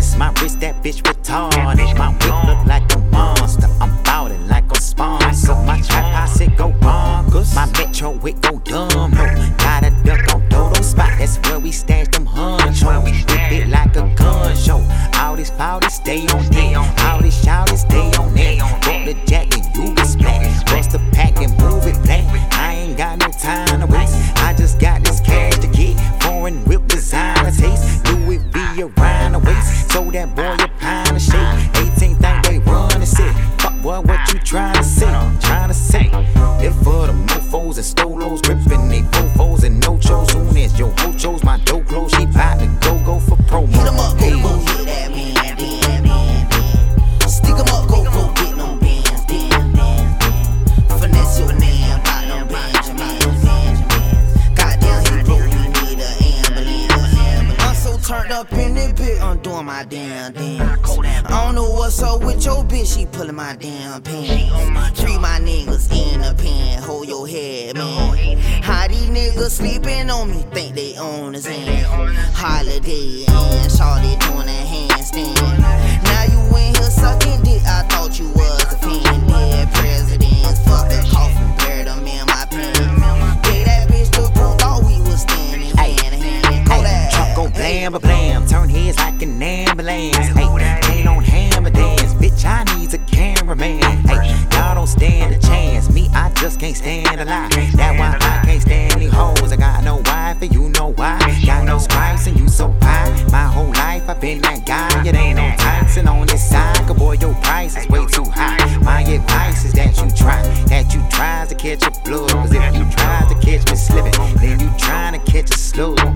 Lexus, my wrist that bitch retarded. My whip look like a monster. I'm ballin' like a sponsor. My tripod sit go bonkers. My Metro wit go dumb. No, gotta duck on Dodo spot. That's where we stash them hunchos. Whip it like a gun show. All these powders stay on deck. All these shouters stay on net. Fuck the jack and you can splash. Bust the pack and move it black. I ain't got no time to waste. I just got this cash to get. Foreign whip designer taste. Louis V around the waist. So that boy a pound of shake. 18 think they run and sit. Fuck boy, what you trying to say? Trying to say. If for the mofos and stolos, ripping they fofos and no chos. Soon as your ho chose my dope close, she bout to go for promo. Hit 'em up, go hit that man, then. Stick 'em up, go get them bands, then. Finesse your name, buy them Benjamins. Goddamn, he broke, we need an ambulance. I'm so turned up in this bitch, I'm doing my damn dance. I don't know what's up with your bitch, she pulling my damn pants. Free my niggas in the pen, hold your head, man. How these niggas sleeping on me, think they own his hand. Holiday and shawty doing a handstand. Now you in here sucking dick, I thought you was a fan. Dead presidents, fuck the coffin, buried them in my pants. Gave that bitch the boot, thought we was standing hand in hand. Truck go blam ba blam, turn heads like an ambulance. Hey, ain't on hammer dance, bitch. I need a cameraman. Hey, y'all don't stand a chance. Me, I just can't stand a lie. That's why I can't stand these hoes. I got no wife, and you know why. Got no stripes, and you so high. My whole life I've been that guy. It ain't no Tyson on this side, 'cause boy, your price is way too high. My advice is that you try to catch a blood. 'Cause if you try to catch me slipping, then you trying to catch a slow.